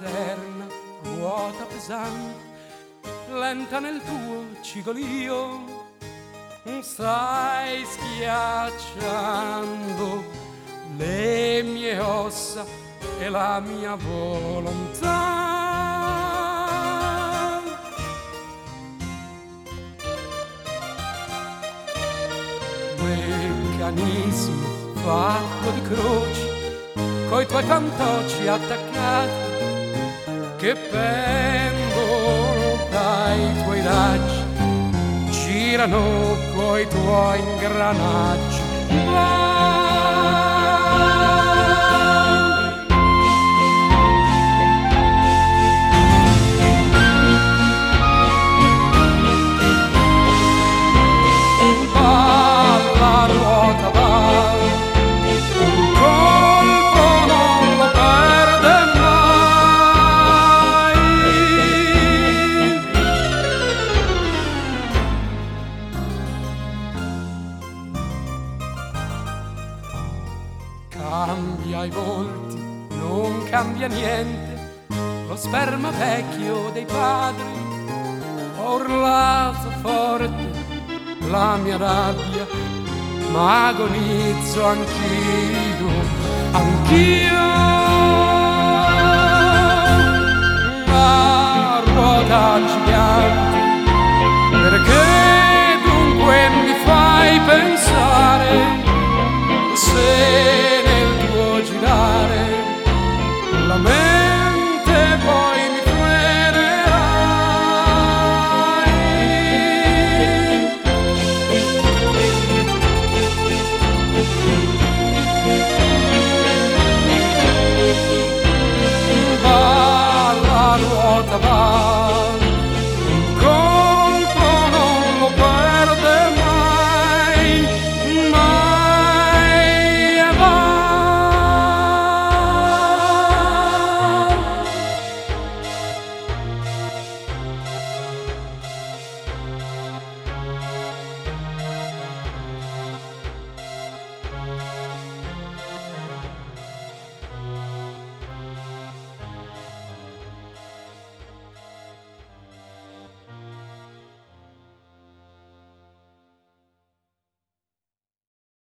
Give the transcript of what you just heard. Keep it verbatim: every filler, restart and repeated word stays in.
eterna, vuota, pesante, lenta nel tuo cigolio, stai schiacciando le mie ossa e la mia volontà. Meccanismo fatto di croci, coi tuoi fantocci attaccati, che pendono dai tuoi raggi, girano coi tuoi ingranaggi. Va, la ruota va, un colpo non lo perde mai. Cambia i volti, non cambia niente, lo sperma vecchio dei padri. Ho urlato forte la mia rabbia, ma agonizzo anch'io, anch'io. La ruota gigante, perché dunque mi fai pensare, se nel tuo girare la mente poi mi frenerai. Va, la ruota va,